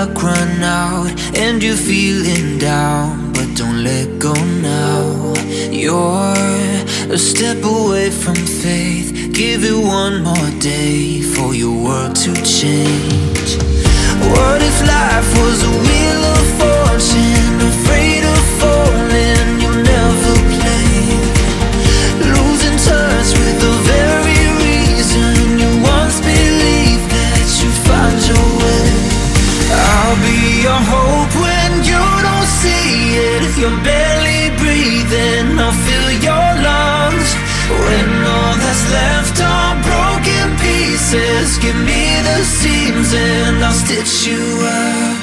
luck run out and you're feeling down, but don't let go now. You're a step away from faith. Give it one more day for your world to change. What if life was a wheel of fortune, afraid of falling, you'll never play, losing touch with the very reason you once believed that you'd find your way. I'll be your hope when you don't see it. You're barely breathing, I'll fill your lungs. When all that's left are broken pieces, give me the seams and I'll stitch you up.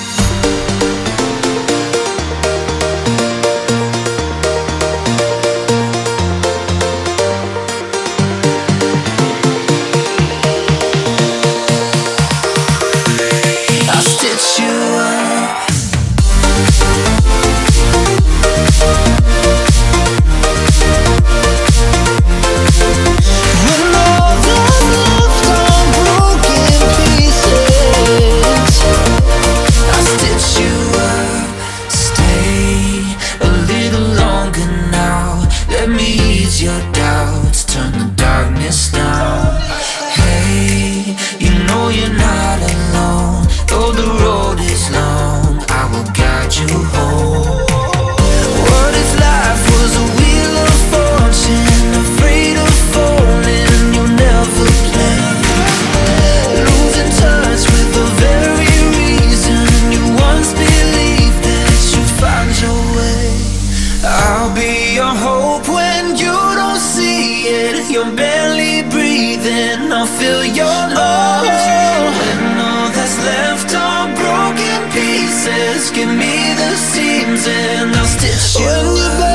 Your doubts, turn the darkness down. Hey, you know you're not alone. Though the road is long, I will guide you home. What if life was a wheel of fortune, afraid of falling, you'll never play, losing touch with the very reason you once believed that you'd find your way. I'll be your hope when you see it. You're barely breathing, I'll fill your lungs. When all that's left are broken pieces, give me the seams and I'll stitch you up.